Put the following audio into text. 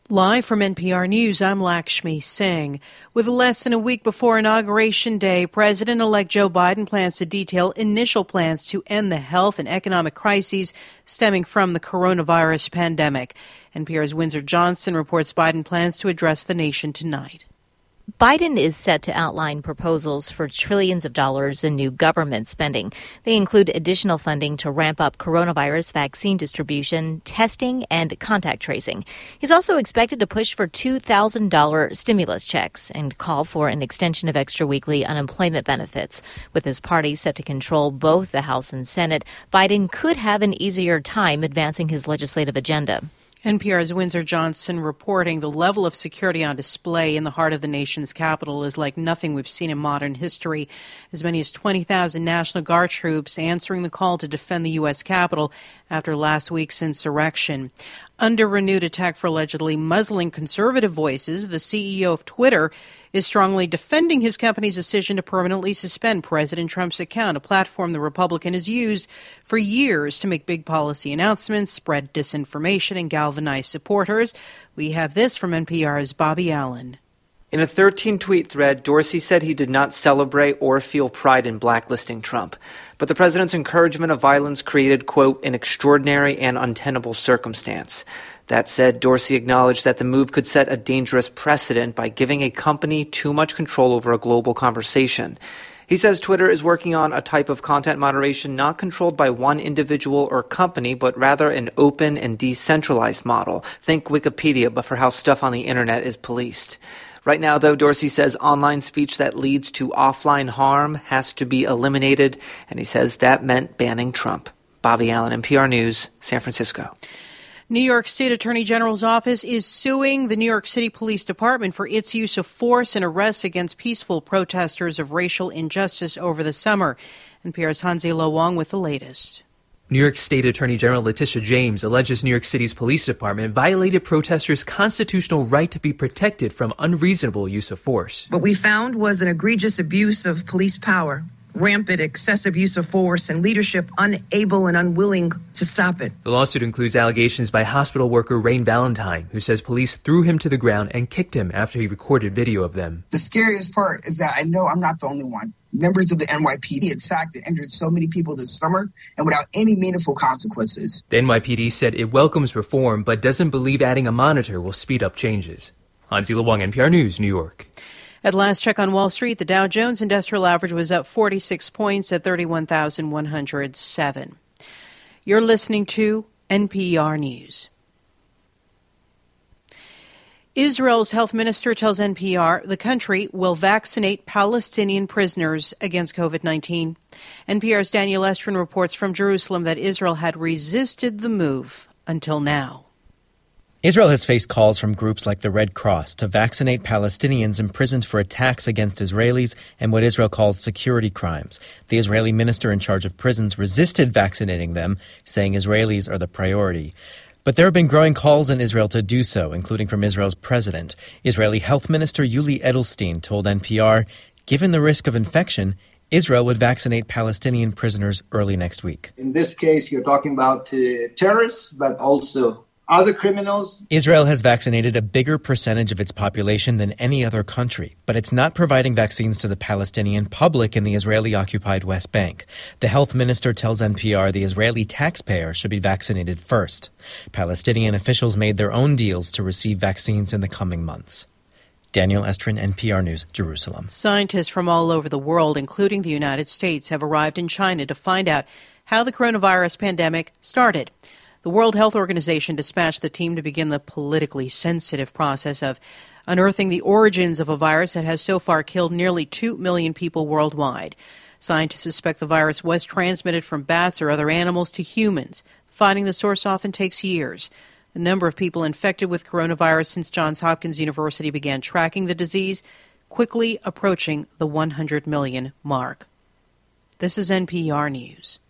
Live from NPR News, I'm Lakshmi Singh. With less than a week before Inauguration Day, President-elect Joe Biden plans to detail initial plans to end the health and economic crises stemming from the coronavirus pandemic. NPR's Windsor Johnson reports Biden plans to address the nation tonight. Biden is set to outline proposals for trillions of dollars in new government spending. They include additional funding to ramp up coronavirus vaccine distribution, testing, and contact tracing. He's also expected to push for $2,000 stimulus checks and call for an extension of extra weekly unemployment benefits. With his party set to control both the House and Senate, Biden could have an easier time advancing his legislative agenda. NPR's Windsor Johnson reporting the level of security on display in the heart of the nation's capital is like nothing we've seen in modern history. As many as 20,000 National Guard troops answering the call to defend the U.S. Capitol after last week's insurrection. Under renewed attack for allegedly muzzling conservative voices, the CEO of Twitter is strongly defending his company's decision to permanently suspend President Trump's account, a platform the Republican has used for years to make big policy announcements, spread disinformation, and galvanize supporters. We have this from NPR's Bobby Allen. In a 13-tweet thread, Dorsey said he did not celebrate or feel pride in blacklisting Trump. But the president's encouragement of violence created, quote, an extraordinary and untenable circumstance. That said, Dorsey acknowledged that the move could set a dangerous precedent by giving a company too much control over a global conversation. He says Twitter is working on a type of content moderation not controlled by one individual or company, but rather an open and decentralized model. Think Wikipedia, but for how stuff on the internet is policed. Right now, though, Dorsey says online speech that leads to offline harm has to be eliminated, and he says that meant banning Trump. Bobby Allen, NPR News, San Francisco. New York State Attorney General's office is suing the New York City Police Department for its use of force and arrests against peaceful protesters of racial injustice over the summer. NPR's Hansi Lo Wong with the latest. New York State Attorney General Letitia James alleges New York City's police department violated protesters' constitutional right to be protected from unreasonable use of force. What we found was an egregious abuse of police power, rampant excessive use of force, and leadership unable and unwilling to stop it. The lawsuit includes allegations by hospital worker Rain Valentine, who says police threw him to the ground and kicked him after he recorded video of them. The scariest part is that I know I'm not the only one. Members of the NYPD attacked and injured so many people this summer and without any meaningful consequences. The NYPD said it welcomes reform but doesn't believe adding a monitor will speed up changes. Hansi Lo Wong, NPR News, New York. At last check on Wall Street, the Dow Jones Industrial Average was up 46 points at 31,107. You're listening to NPR News. Israel's health minister tells NPR the country will vaccinate Palestinian prisoners against COVID-19. NPR's Daniel Estrin reports from Jerusalem that Israel had resisted the move until now. Israel has faced calls from groups like the Red Cross to vaccinate Palestinians imprisoned for attacks against Israelis and what Israel calls security crimes. The Israeli minister in charge of prisons resisted vaccinating them, saying Israelis are the priority. But there have been growing calls in Israel to do so, including from Israel's president. Israeli Health Minister Yuli Edelstein told NPR, given the risk of infection, Israel would vaccinate Palestinian prisoners early next week. In this case, you're talking about terrorists, but also other criminals. Israel has vaccinated a bigger percentage of its population than any other country, but it's not providing vaccines to the Palestinian public in the Israeli-occupied West Bank. The health minister tells NPR the Israeli taxpayer should be vaccinated first. Palestinian officials made their own deals to receive vaccines in the coming months. Daniel Estrin, NPR News, Jerusalem. Scientists from all over the world, including the United States, have arrived in China to find out how the coronavirus pandemic started. The World Health Organization dispatched the team to begin the politically sensitive process of unearthing the origins of a virus that has so far killed nearly 2 million people worldwide. Scientists suspect the virus was transmitted from bats or other animals to humans. Finding the source often takes years. The number of people infected with coronavirus since Johns Hopkins University began tracking the disease, quickly approaching the 100 million mark. This is NPR News.